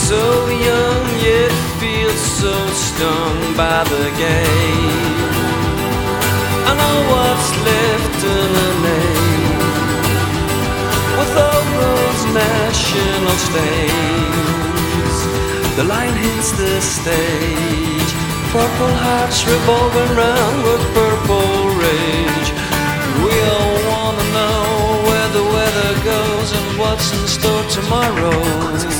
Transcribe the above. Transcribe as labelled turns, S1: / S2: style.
S1: So young yet feel so stung by the game. I know what's left in a name, with all those national stains. The line hits the stage, purple hearts revolving round with purple rage. We all wanna know where the weather goes and what's in store tomorrow.